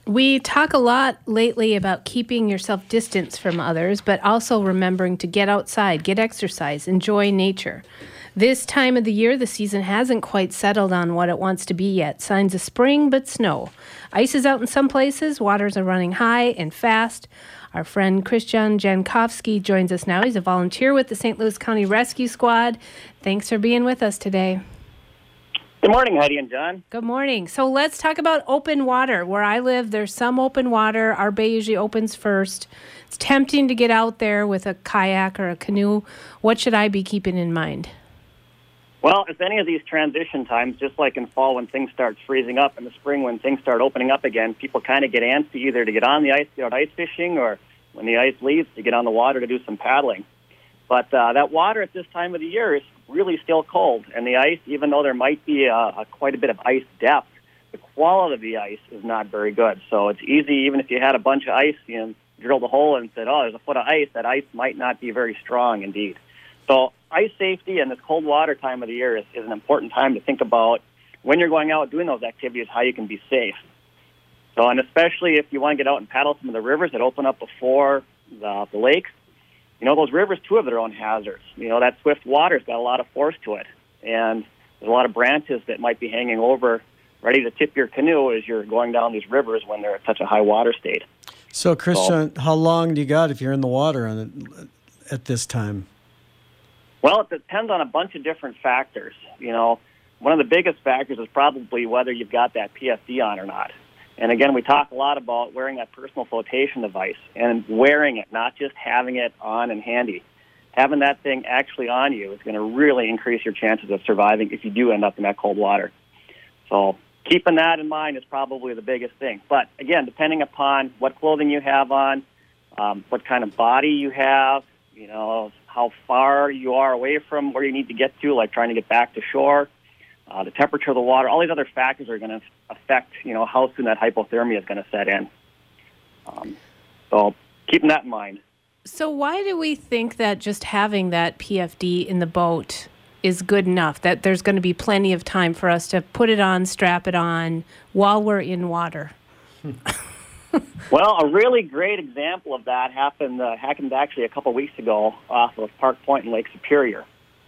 We talk a lot lately about keeping yourself distance from others, but also remembering to get outside, get exercise, enjoy nature. This time of the year, the season hasn't quite settled on what it wants to be yet. Signs of spring, but snow. Ice is out in some places, waters are running high and fast. Our friend Christian Jankowski joins us now. He's a volunteer with the St. Louis County Rescue Squad. Thanks for being with us today. Good morning, Heidi and John. Good morning. So let's talk about open water. Where I live, there's some open water. Our bay usually opens first. It's tempting to get out there with a kayak or a canoe. What should I be keeping in mind? Well, if any of these transition times, just like in fall when things start freezing up, in the spring when things start opening up again, people kind of get antsy either to get on the ice, get out ice fishing, or when the ice leaves, to get on the water to do some paddling. But that water at this time of the year is really still cold, and the ice, even though there might be quite a bit of ice depth, the quality of the ice is not very good. So it's easy, even if you had a bunch of ice, drilled a hole and said, oh, there's a foot of ice, that ice might not be very strong indeed. So ice safety and this cold water time of the year is an important time to think about when you're going out doing those activities, how you can be safe. So, and especially if you want to get out and paddle some of the rivers that open up before the lakes, those rivers, too, have their own hazards. That swift water's got a lot of force to it, and there's a lot of branches that might be hanging over, ready to tip your canoe as you're going down these rivers when they're at such a high water state. So, Christian, how long do you got if you're in the water at this time? Well, it depends on a bunch of different factors. One of the biggest factors is probably whether you've got that PFD on or not. And again, we talk a lot about wearing that personal flotation device and wearing it, not just having it on and handy. Having that thing actually on you is going to really increase your chances of surviving if you do end up in that cold water. So keeping that in mind is probably the biggest thing. But again, depending upon what clothing you have on, what kind of body you have, how far you are away from where you need to get to, like trying to get back to shore, the temperature of the water, all these other factors are going to affect, how soon that hypothermia is going to set in. So keeping that in mind. So why do we think that just having that PFD in the boat is good enough, that there's going to be plenty of time for us to put it on, strap it on while we're in water? Well, a really great example of that happened actually a couple weeks ago off of Park Point in Lake Superior.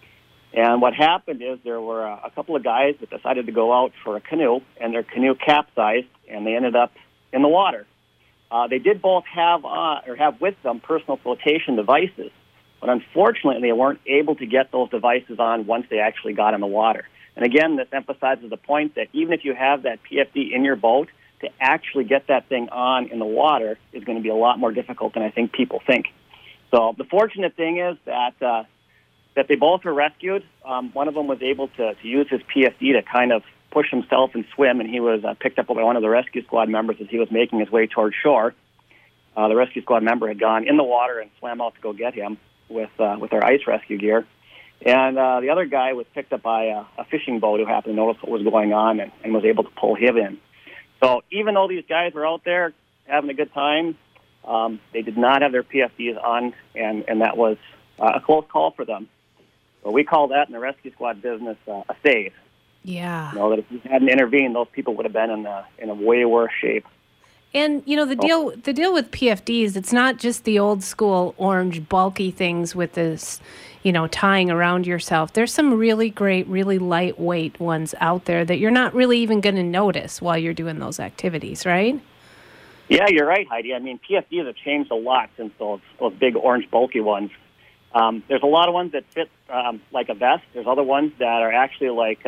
And what happened is there were a couple of guys that decided to go out for a canoe, and their canoe capsized, and they ended up in the water. They did both have with them personal flotation devices, but unfortunately they weren't able to get those devices on once they actually got in the water. And again, this emphasizes the point that even if you have that PFD in your boat, to actually get that thing on in the water is going to be a lot more difficult than I think people think. So the fortunate thing is that they both were rescued. One of them was able to use his PFD to kind of push himself and swim, and he was picked up by one of the rescue squad members as he was making his way toward shore. The rescue squad member had gone in the water and swam out to go get him with our ice rescue gear. And the other guy was picked up by a fishing boat who happened to notice what was going on and was able to pull him in. So even though these guys were out there having a good time, they did not have their PFDs on, and that was a close call for them. So we call that in the rescue squad business a save. Yeah. That if we hadn't intervened, those people would have been in a way worse shape. And the deal with PFDs, it's not just the old school orange bulky things with this, tying around yourself. There's some really great, really lightweight ones out there that you're not really even going to notice while you're doing those activities, right? Yeah, you're right, Heidi. I mean, PFDs have changed a lot since those big orange bulky ones. There's a lot of ones that fit like a vest. There's other ones that are actually like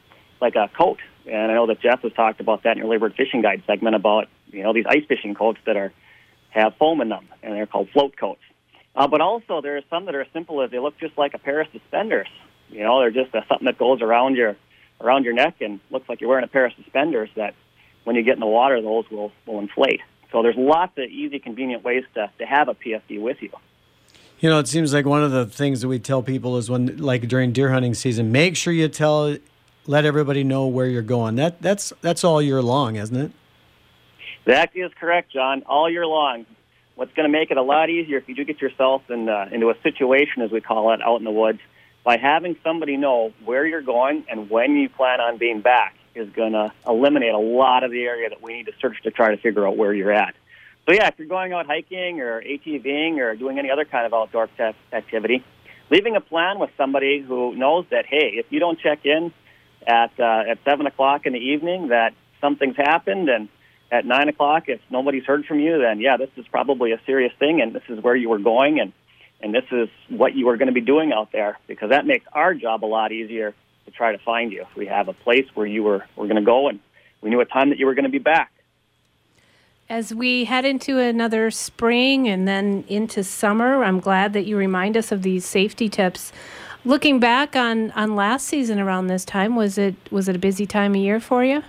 a coat. And I know that Jeff has talked about that in your Labor Fishing Guide segment about, these ice fishing coats that have foam in them, and they're called float coats. But also there are some that are as simple as they look just like a pair of suspenders. They're just something that goes around your neck and looks like you're wearing a pair of suspenders that when you get in the water, those will inflate. So there's lots of easy, convenient ways to have a PFD with you. It seems like one of the things that we tell people is when, like during deer hunting season, make sure you let everybody know where you're going. That's all year long, isn't it? That is correct, John, all year long. What's going to make it a lot easier if you do get yourself into a situation, as we call it, out in the woods, by having somebody know where you're going and when you plan on being back. is going to eliminate a lot of the area that we need to search to try to figure out where you're at. So, yeah, if you're going out hiking or ATVing or doing any other kind of outdoor activity, leaving a plan with somebody who knows that, hey, if you don't check in at 7 o'clock in the evening, that something's happened, and at 9 o'clock, if nobody's heard from you, then, yeah, this is probably a serious thing, and this is where you were going, and this is what you were going to be doing out there, because that makes our job a lot easier to try to find you. If we have a place where you were going to go, and we knew a time that you were going to be back. As we head into another spring and then into summer, I'm glad that you remind us of these safety tips. Looking back on last season around this time, was it a busy time of year for you?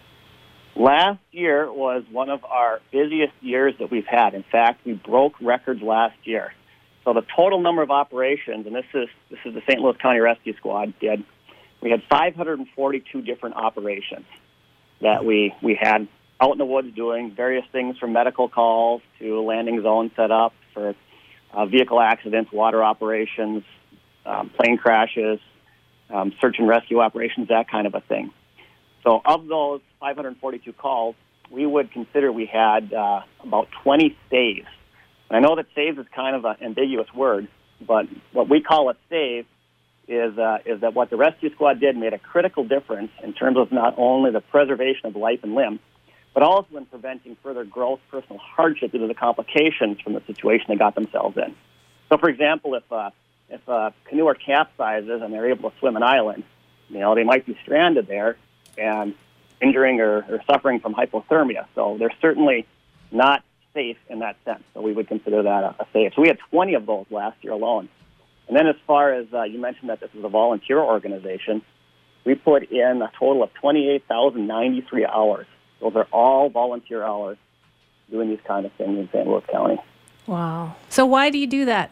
Last year was one of our busiest years that we've had. In fact, we broke records last year. So the total number of operations, and this is the St. Louis County Rescue Squad did, we had 542 different operations that we had out in the woods doing various things, from medical calls to landing zone set up for vehicle accidents, water operations, plane crashes, search and rescue operations, that kind of a thing. So of those 542 calls, we would consider we had about 20 saves. And I know that saves is kind of an ambiguous word, but what we call a save is that what the rescue squad did made a critical difference in terms of not only the preservation of life and limb, but also in preventing further growth, personal hardship due to the complications from the situation they got themselves in. So, for example, if a canoe or capsizes and they're able to swim an island, they might be stranded there and injuring or suffering from hypothermia. So they're certainly not safe in that sense. So we would consider that a save. So we had 20 of those last year alone. And then as far as you mentioned that this is a volunteer organization, we put in a total of 28,093 hours. Those are all volunteer hours doing these kind of things in St. Louis County. Wow. So why do you do that?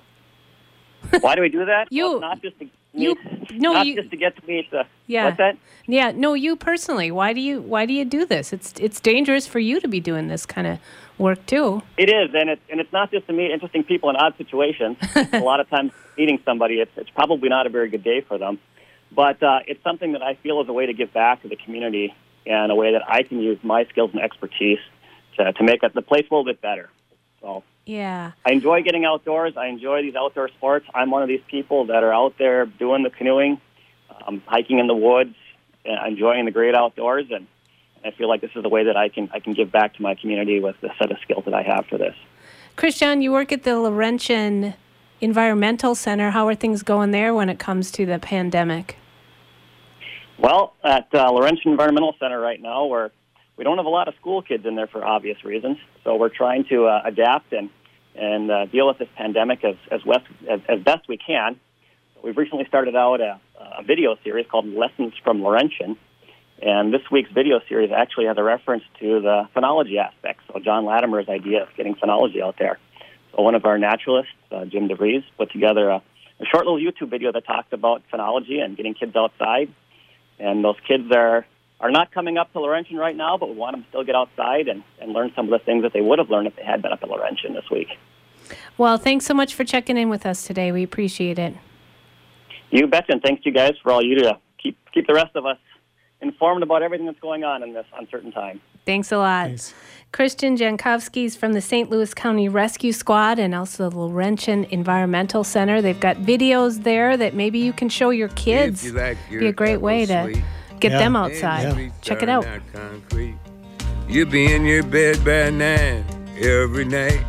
Why do we do that? Well, not just to just to get to meet the. Yeah. What's that? Yeah. No, you personally. Why do you do this? It's dangerous for you to be doing this kind of work too. It is, and it's not just to meet interesting people in odd situations. A lot of times, meeting somebody, it's probably not a very good day for them. But it's something that I feel is a way to give back to the community and a way that I can use my skills and expertise to make the place a little bit better. So. Yeah. I enjoy getting outdoors. I enjoy these outdoor sports. I'm one of these people that are out there doing the canoeing, hiking in the woods, enjoying the great outdoors, and I feel like this is a way that I can give back to my community with the set of skills that I have for this. Christian, you work at the Laurentian Environmental Center. How are things going there when it comes to the pandemic? Well, at Laurentian Environmental Center right now, we don't have a lot of school kids in there for obvious reasons, so we're trying to adapt and deal with this pandemic as best we can. We've recently started out a video series called Lessons from Laurentian, and this week's video series actually has a reference to the phenology aspect. So John Latimer's idea of getting phenology out there. So one of our naturalists, Jim DeVries, put together a short little YouTube video that talked about phenology and getting kids outside. And those kids are not coming up to Laurentian right now, but we want them to still get outside and learn some of the things that they would have learned if they had been up at Laurentian this week. Well, thanks so much for checking in with us today. We appreciate it. You betcha, and thanks to you guys for all you do to keep the rest of us informed about everything that's going on in this uncertain time. Thanks a lot. Thanks. Christian Jankowski is from the St. Louis County Rescue Squad and also the Laurentian Environmental Center. They've got videos there that maybe you can show your kids. Be a great way to get them outside. Yeah. Check it out. You'll be in your bed by 9 every night.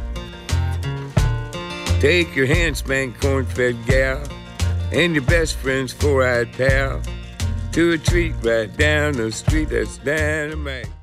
Take your hand-spanked corn-fed gal and your best friend's four-eyed pal to a treat right down the street that's dynamite.